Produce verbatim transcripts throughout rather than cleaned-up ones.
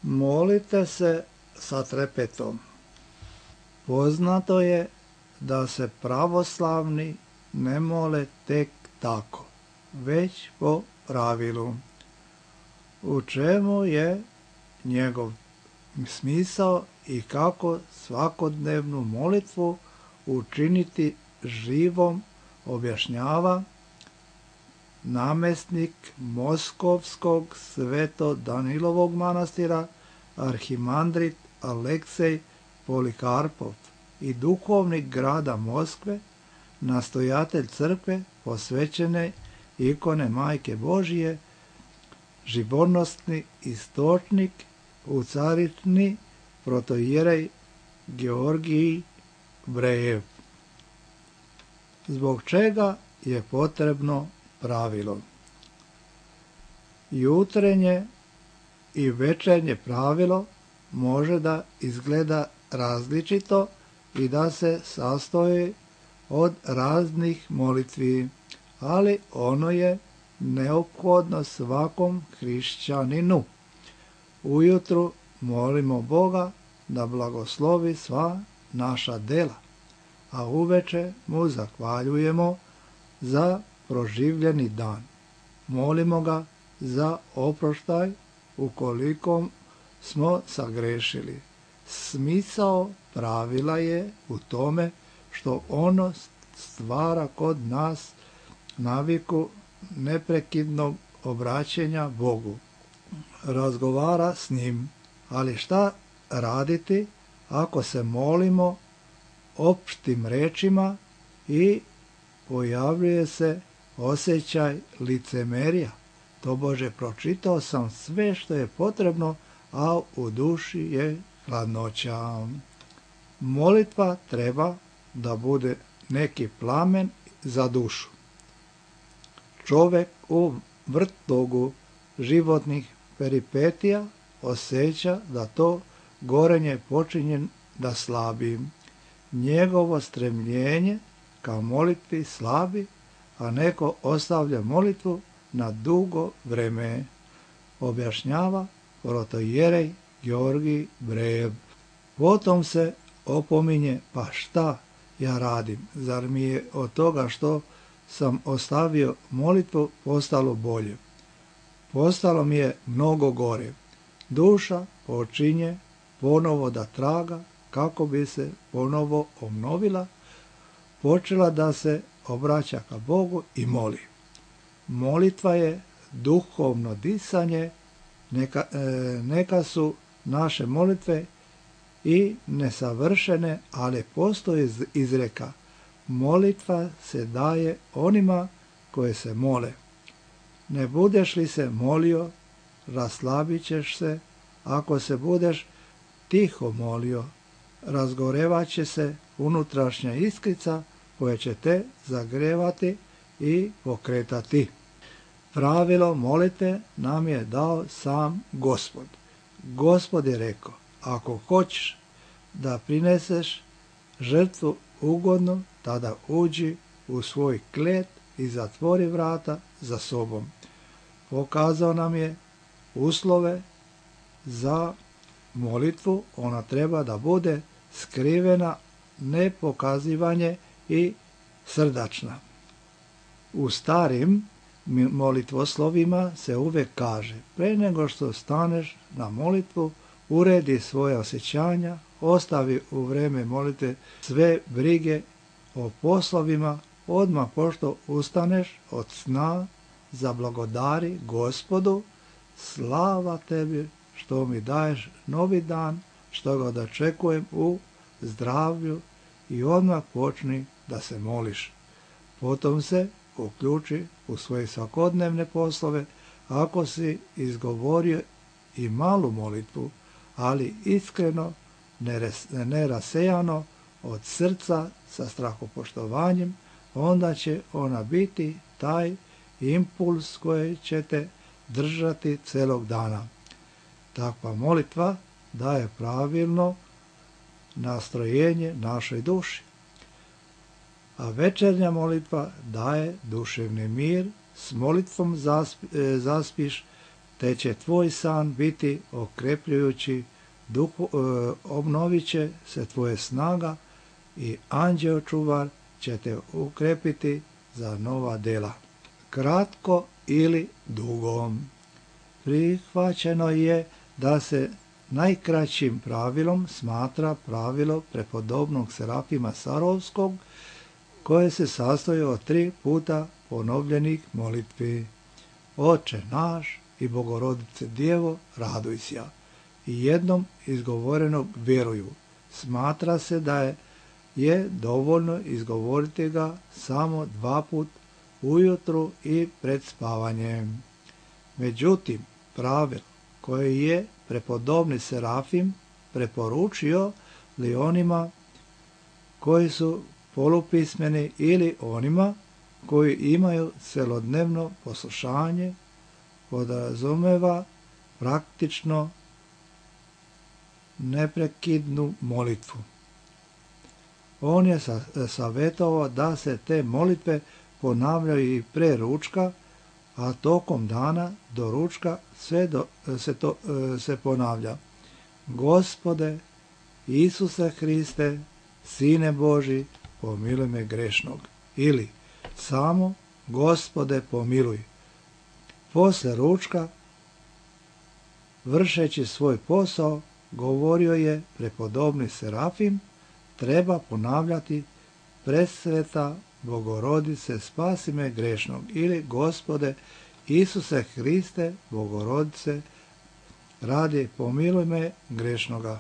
Molite se sa trepetom. Poznato je da se pravoslavni ne mole tek tako, već po pravilu. U čemu je njegov smisao i kako svakodnevnu molitvu učiniti živom, objašnjava namjesnik Moskovskog Sveto Danilovog manastira arhimandrit Aleksej Polikarpov i duhovnik grada Moskve, nastojatelj crkve posvećene ikone Majke Božije, živonosni istočnik u caritni protoijerej Georgij Brejev. Zbog čega je potrebno pravilo? Jutrenje i večernje pravilo može da izgleda različito i da se sastoji od raznih molitvi, ali ono je neophodno svakom hrišćaninu. Ujutru molimo Boga da blagoslovi sva naša dela, a uveče mu zahvaljujemo za proživljeni dan. Molimo ga za oproštaj ukoliko smo sagrešili. Smisao pravila je u tome što ono stvara kod nas naviku neprekidnog obraćanja Bogu. Razgovara s njim, ali šta raditi ako se molimo opštim rečima i pojavljuje se osjećaj licemerija? Tobože pročitao sam sve što je potrebno, a u duši je hladnoća. Molitva treba da bude neki plamen za dušu. Čovjek u vrtlogu životnih peripetija osjeća da to gorenje počinje da slabi. Njegovo stremljenje ka molitvi slabi, a neko ostavlja molitvu na dugo vreme, objašnjava protoijerej Georgij Brejev. Potom se opominje, pa šta ja radim? Zar mi je od toga što sam ostavio molitvu postalo bolje? Postalo mi je mnogo gore. Duša počinje ponovo da traga kako bi se ponovo obnovila, počela da se obraća ka Bogu i moli. Molitva je duhovno disanje, neka, e, neka su naše molitve i nesavršene, ali postoji izreka: molitva se daje onima koje se mole. Ne budeš li se molio, raslabit ćeš se. Ako se budeš tiho molio, razgorevat će se unutrašnja iskrica koja će te zagrevati i pokretati. Pravilo molite nam je dao sam Gospod. Gospod je rekao: ako hoćeš da prineseš žrtvu ugodnu, tada uđi u svoj klet i zatvori vrata za sobom. Pokazao nam je uslove za molitvu. Ona treba da bude skrivena, nepokazivanje i srdačna. U starim molitvoslovima se uvek kaže: pre nego što staneš na molitvu, uredi svoje osjećanja, ostavi u vreme molitve sve brige o poslovima, odmah pošto ustaneš od sna, zablagodari Gospodu: slava tebi što mi daješ novi dan, što ga dočekujem u zdravlju, i odmah počni da se moliš. Potom se uključi u svoje svakodnevne poslove. Ako si izgovorio i malu molitvu, ali iskreno, nerasejano, od srca, sa strahopoštovanjem, onda će ona biti taj impuls koji će te držati celog dana. Takva molitva daje pravilno nastrojenje našoj duši. A večernja molitva daje duševni mir. S molitvom zaspi, zaspiš te će tvoj san biti okrepljujući, duhu, e, obnovit će se tvoje snaga i anđeo čuvar će te ukrepiti za nova dela. Kratko ili dugo. Prihvaćeno je da se najkraćim pravilom smatra pravilo prepodobnog Serafima Sarovskog, koje se sastoji od tri puta ponovljenih molitvi. Oče naš i Bogorodice Djevo, raduj se, i jednom izgovorenog vjeruju. Smatra se da je, je dovoljno izgovoriti ga samo dva put ujutru i pred spavanjem. Međutim, pravilo koje je prepodobni Serafim preporučio li onima koji su polupismeni ili onima koji imaju celodnevno poslušanje, podrazumeva praktično neprekidnu molitvu. On je savjetovao da se te molitve ponavljaju i pre ručka, a tokom dana do ručka sve do, se, to, se ponavlja. Gospode, Isuse Hriste, Sine Boži, pomiluj me grešnog. Ili samo Gospode pomiluj. Posle ručka, vršeći svoj posao, govorio je prepodobni Serafim, treba ponavljati presveta Bogorodice, spasi me grešnog, ili Gospode Isuse Hriste, Bogorodice, radi pomiluj me grešnoga.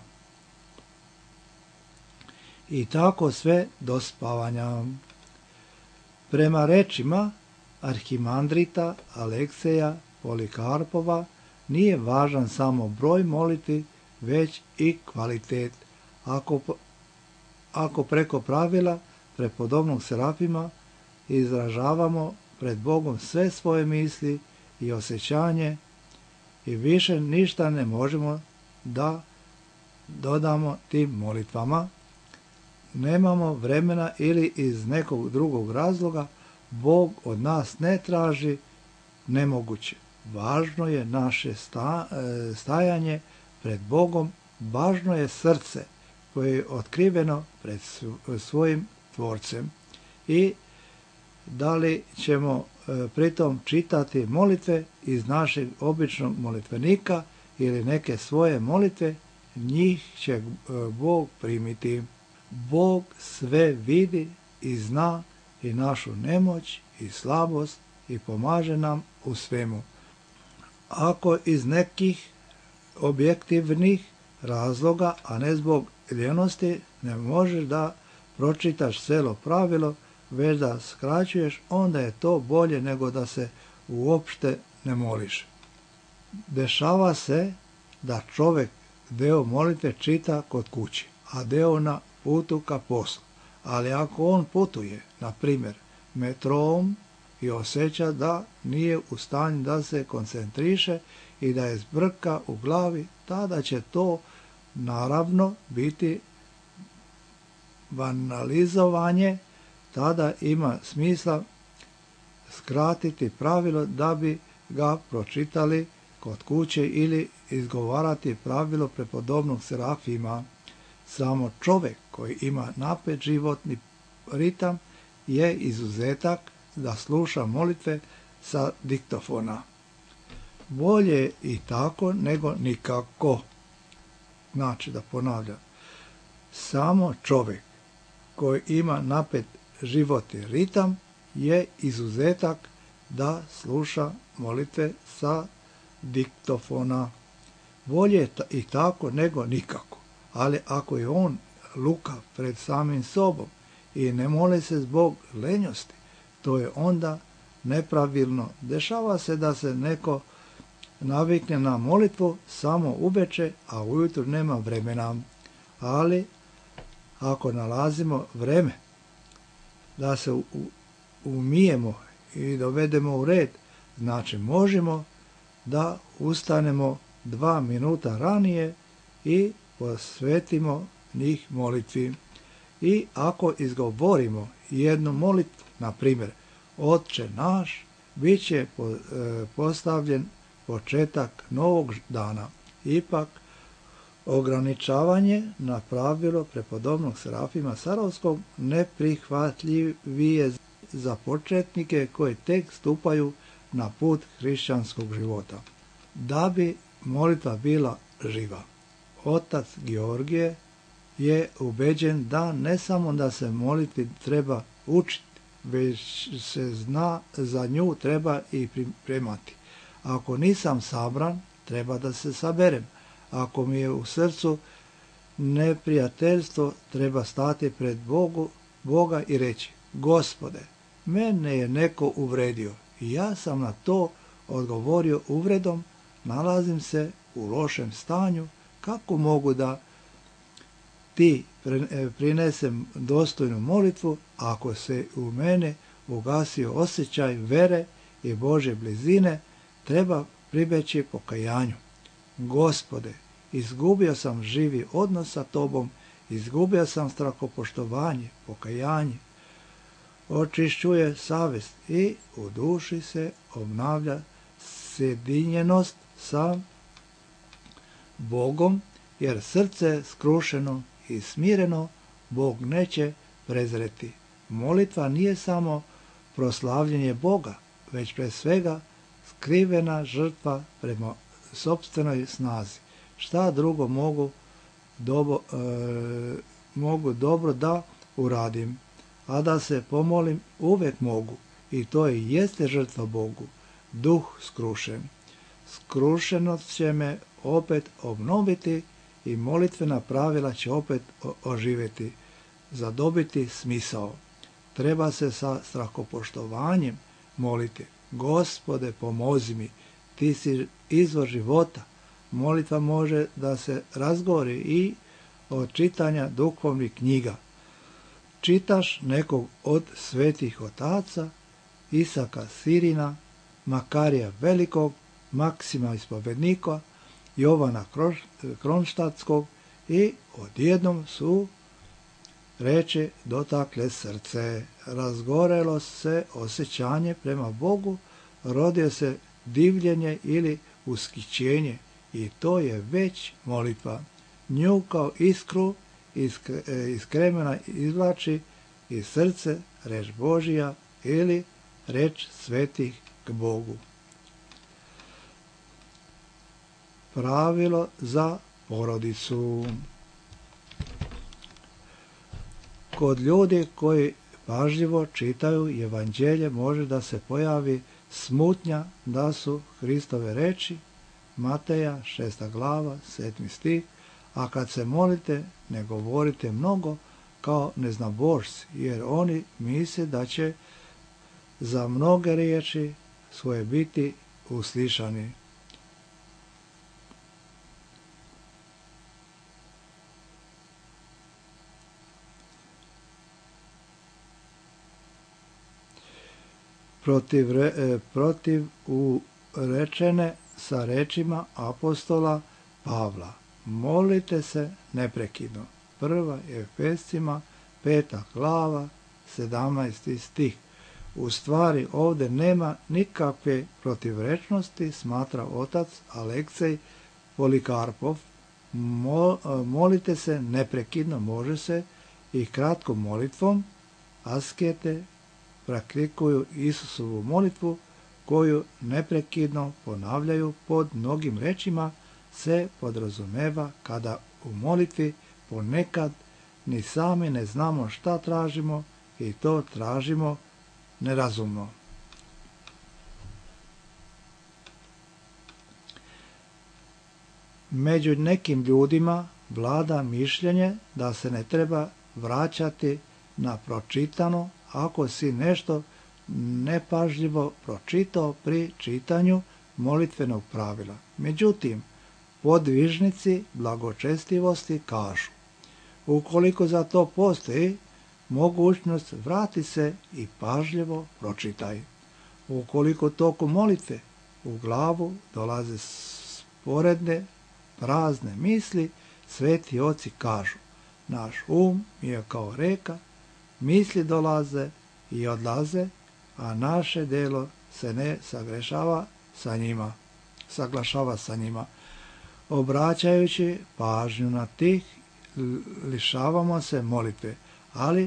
I tako sve do spavanja. Prema rečima arhimandrita Alekseja Polikarpova, nije važan samo broj molitvi, već i kvalitet. Ako, ako preko pravila prepodobnog Serafima izražavamo pred Bogom sve svoje misli i osjećanje i više ništa ne možemo da dodamo tim molitvama, nemamo vremena ili iz nekog drugog razloga, Bog od nas ne traži nemoguće. Važno je naše sta, stajanje pred Bogom, važno je srce koje je otkriveno pred svojim Tvorcem. I da li ćemo e, pritom čitati molitve iz našeg običnog molitvenika ili neke svoje molitve, njih će e, Bog primiti. Bog sve vidi i zna i našu nemoć i slabost i pomaže nam u svemu. Ako iz nekih objektivnih razloga, a ne zbog ljenosti, ne možeš da pročitaš celo pravilo, već da skraćuješ, onda je to bolje nego da se uopšte ne moliš. Dešava se da čovjek deo molitve čita kod kući, a deo na putu ka poslu. Ali ako on putuje, na primjer, metrom i osjeća da nije u stanju da se koncentriše i da je zbrka u glavi, tada će to naravno biti banalizovanje, tada ima smisla skratiti pravilo da bi ga pročitali kod kuće ili izgovarati pravilo prepodobnog Serafima. Samo čovjek koji ima napet životni ritam je izuzetak da sluša molitve sa diktofona. Bolje i tako nego nikako. Znači, da ponavljam, samo čovjek koji ima napet životni ritam je izuzetak da sluša molitve sa diktofona. Bolje i tako nego nikako. Ali ako je on lukav pred samim sobom i ne moli se zbog lenjosti, to je onda nepravilno. Dešava se da se neko navikne na molitvu samo uveče, a ujutro nema vremena. Ali ako nalazimo vreme da se umijemo i dovedemo u red, znači možemo da ustanemo dva minuta ranije i posvetimo njih molitvi. I ako izgovorimo jednu molitvu, na primjer, Otče naš, bit će postavljen početak novog dana. Ipak, ograničavanje na pravilo prepodobnog Serafima Sarovskog neprihvatljivije za početnike koji tek stupaju na put hrišćanskog života. Da bi molitva bila živa, otac Georgije je ubeđen da ne samo da se molitvi treba učiti, već se zna za nju treba i pripremati. Ako nisam sabran, treba da se saberem. Ako mi je u srcu neprijateljstvo, treba stati pred Bogu, Boga i reći: Gospode, mene je neko uvredio i ja sam na to odgovorio uvredom, nalazim se u lošem stanju, kako mogu da ti prinesem dostojnu molitvu ako se u mene ugasio osjećaj vere i Božje blizine, treba pribeći pokajanju. Gospode, izgubio sam živi odnos sa Tobom, izgubio sam strahopoštovanje, pokajanje. Očišćuje savjest i u duši se obnavlja sjedinjenost sa Bogom, jer srce skrušeno i smireno Bog neće prezreti. Molitva nije samo proslavljenje Boga, već pre svega skrivena žrtva prema sopstvenoj snazi. Šta drugo mogu dobro, e, mogu dobro da uradim, a da se pomolim uvijek mogu, i to i jeste žrtva Bogu, duh skrušen. Skrušenost će me opet obnoviti i molitvena pravila će opet oživjeti, zadobiti smisao. Treba se sa strahopoštovanjem moliti: Gospode, pomozi mi, ti si izvor života. Molitva može da se razgovori i od čitanja duhovnih knjiga. Čitaš nekog od svetih otaca, Isaka Sirina, Makarija Velikog, Maksima Ispovednika, Jovana Kronštatskog i odjednom su reče dotakle srce. Razgorelo se osjećanje prema Bogu, rodio se divljenje ili ushićenje i to je već molitva. Nju kao iskru iz, iz kremena izvlači iz srce reč Božija ili reč svetih k Bogu. Pravilo za porodicu. Kod ljudi koji pažljivo čitaju evanđelje može da se pojavi smutnja da su Hristove reči, Mateja šesta glava, sedmi stih, a kad se molite ne govorite mnogo kao neznabošci, jer oni misle da će za mnoge riječi svoje biti uslišani. Protiv, protiv urečene sa rečima apostola Pavla: molite se neprekidno. Prva Efescima peta glava, sedamnaesti stih. U stvari ovdje nema nikakve protivrečnosti, smatra otac Aleksej Polikarpov. Molite se neprekidno može se i kratkom molitvom. Askete praktikuju Isusovu molitvu koju neprekidno ponavljaju. Pod mnogim rečima se podrazumeva kada u molitvi ponekad ni sami ne znamo šta tražimo i to tražimo nerazumno. Među nekim ljudima vlada mišljenje da se ne treba vraćati na pročitano ako si nešto nepažljivo pročitao pri čitanju molitvenog pravila. Međutim, podvižnici blagočestivosti kažu: ukoliko za to postoji mogućnost, vrati se i pažljivo pročitaj. Ukoliko toku molitve u glavu dolaze sporedne prazne misli, sveti oci kažu: naš um je kao reka, misli dolaze i odlaze, a naše delo se ne sagrešava sa njima. saglašava sa njima. Obraćajući pažnju na tih, lišavamo se molitve, ali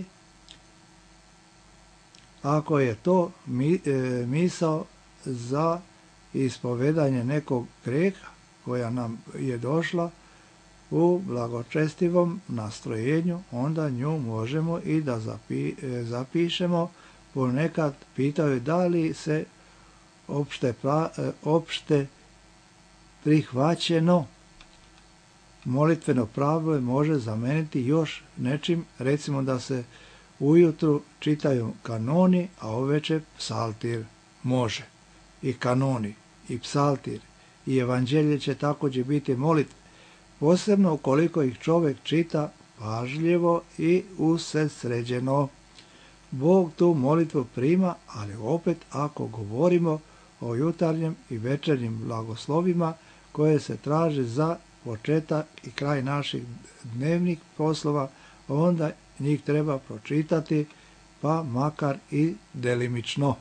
ako je to mi, e, misao za ispovedanje nekog grijeha koja nam je došla u blagočestivom nastrojenju, onda nju možemo i da zapi, e, zapišemo. Ponekad pitaju da li se opšte, pra, e, opšte prihvaćeno molitveno pravilo može zameniti još nečim, recimo da se ujutru čitaju kanoni, a uveče psaltir. Može. I kanoni, i psaltir, i evanđelje će također biti molitve, posebno ukoliko ih čovjek čita pažljivo i usredsređeno. Bog tu molitvu prima, ali opet ako govorimo o jutarnjem i večernjim blagoslovima koje se traže za početak i kraj naših dnevnih poslova, onda njih treba pročitati, pa makar i delimično.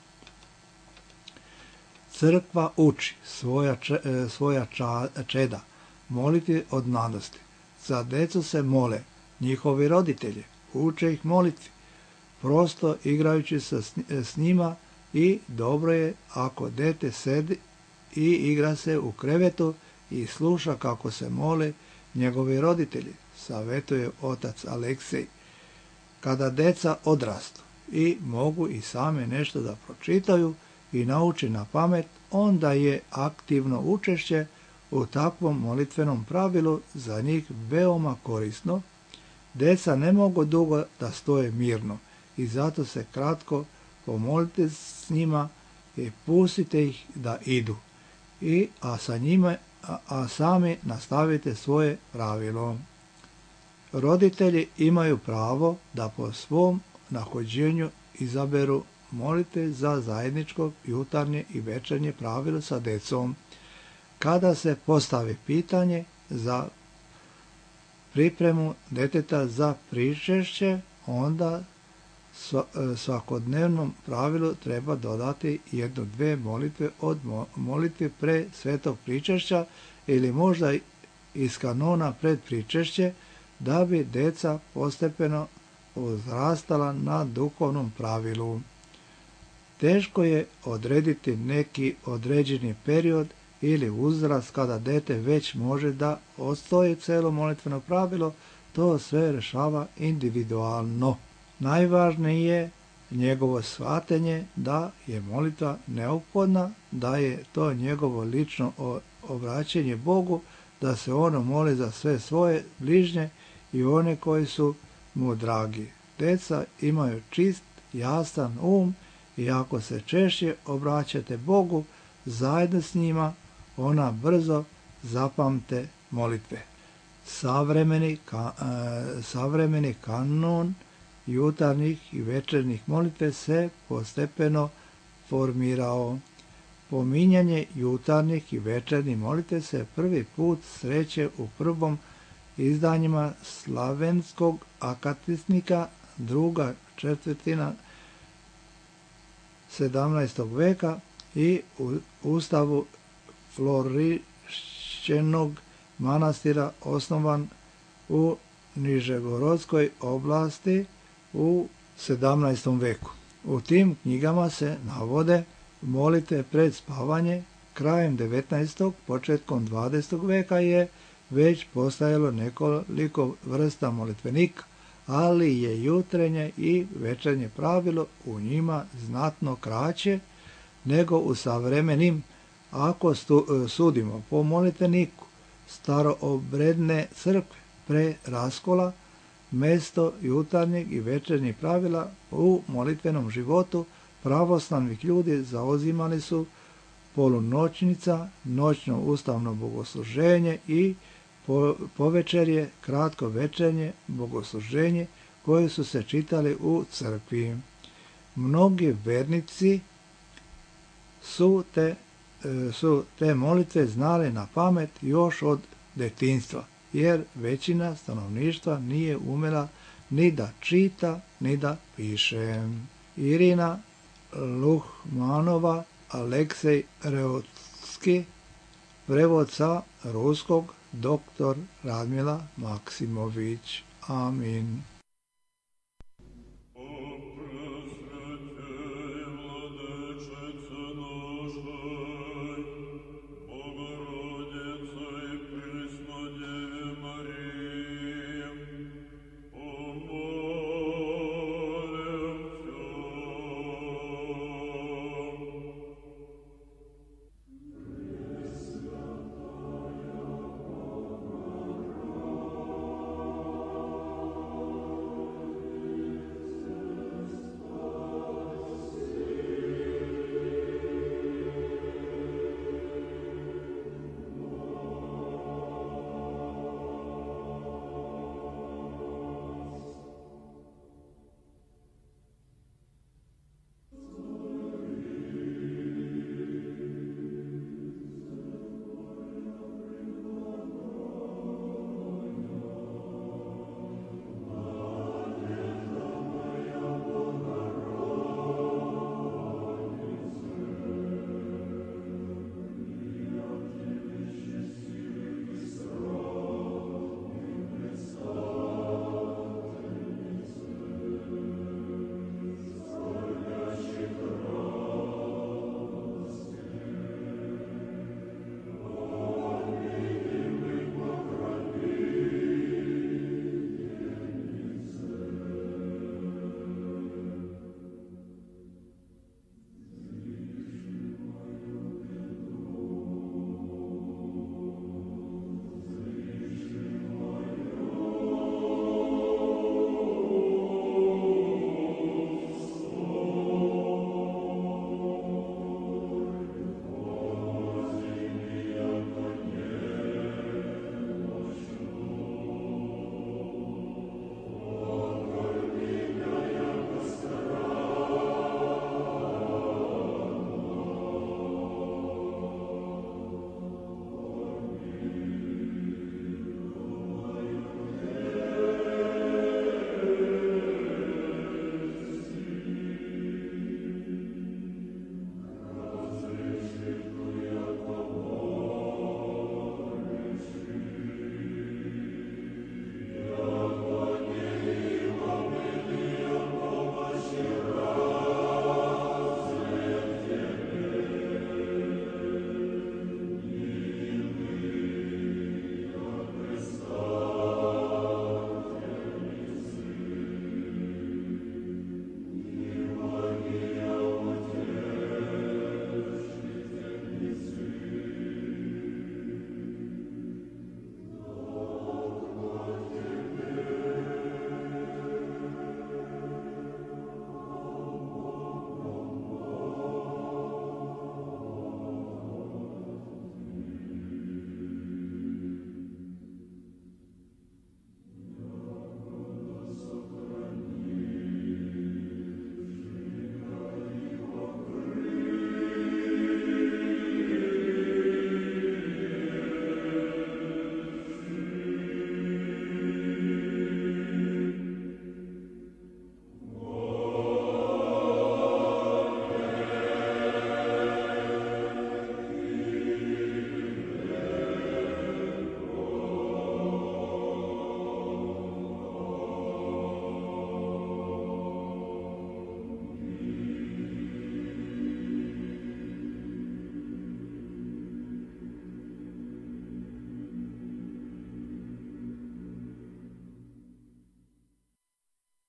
Crkva uči svoja, če, svoja ča, čeda moliti od mladosti. Za decu se mole njihovi roditelji, uče ih molitvi, prosto igrajući se s, s njima, i dobro je ako dete sedi i igra se u krevetu i sluša kako se mole njegovi roditelji, savjetuje otac Aleksej. Kada deca odrastu i mogu i same nešto da pročitaju i nauči na pamet, onda je aktivno učešće u takvom molitvenom pravilu za njih veoma korisno. Deca ne mogu dugo da stoje mirno i zato se kratko pomolite s njima i pustite ih da idu, I, a, sa njima, a, a sami nastavite svoje pravilo. Roditelji imaju pravo da po svom nahođenju izaberu molite za zajedničko jutarnje i večernje pravilo sa decom. Kada se postavi pitanje za pripremu deteta za pričešće, onda svakodnevnom pravilu treba dodati jednu, dve molitve od molitve pre svetog pričešća ili možda iz kanona pred pričešće, da bi deca postepeno uzrastala na duhovnom pravilu. Teško je odrediti neki određeni period ili uzrast kada dete već može da odstoji celo molitveno pravilo, to sve rešava individualno. Najvažnije je njegovo shvatenje da je molitva neophodna, da je to njegovo lično obraćanje Bogu, da se ono moli za sve svoje bližnje i one koji su mu dragi. Deca imaju čist, jasan um i ako se češće obraćate Bogu zajedno s njima, ona brzo zapamte molitve. Savremeni, ka, e, savremeni kanon jutarnjih i večernjih molitve se postepeno formirao. Pominjanje jutarnjih i večernjih molitve se prvi put sreće u prvom izdanjima slavenskog akatisnika, druga četvrtina sedamnaestog veka i u ustavu Florišćenog manastira osnovan u Nižegorodskoj oblasti u sedamnaestom veku. U tim knjigama se navode molitve pred spavanje. Krajem devetnaestog. početkom dvadesetog veka je već postojalo nekoliko vrsta molitvenika, ali je jutrenje i večernje pravilo u njima znatno kraće nego u savremenim. Ako stu, sudimo po molitveniku staroobredne crkve pre raskola, mesto jutarnjeg i večernjeg pravila u molitvenom životu pravoslavnih ljudi zauzimali su polunoćnica, noćno ustavno bogosluženje i po, povečerje, kratko večernje bogosluženje koje su se čitali u crkvi. Mnogi vernici su te, su te molitve znali na pamet još od detinjstva, jer većina stanovništva nije umela ni da čita, ni da piše. Irina Luhmanova, Aleksej Reutski, Prevod sa ruskog doktor Radmila Maksimović. Amin.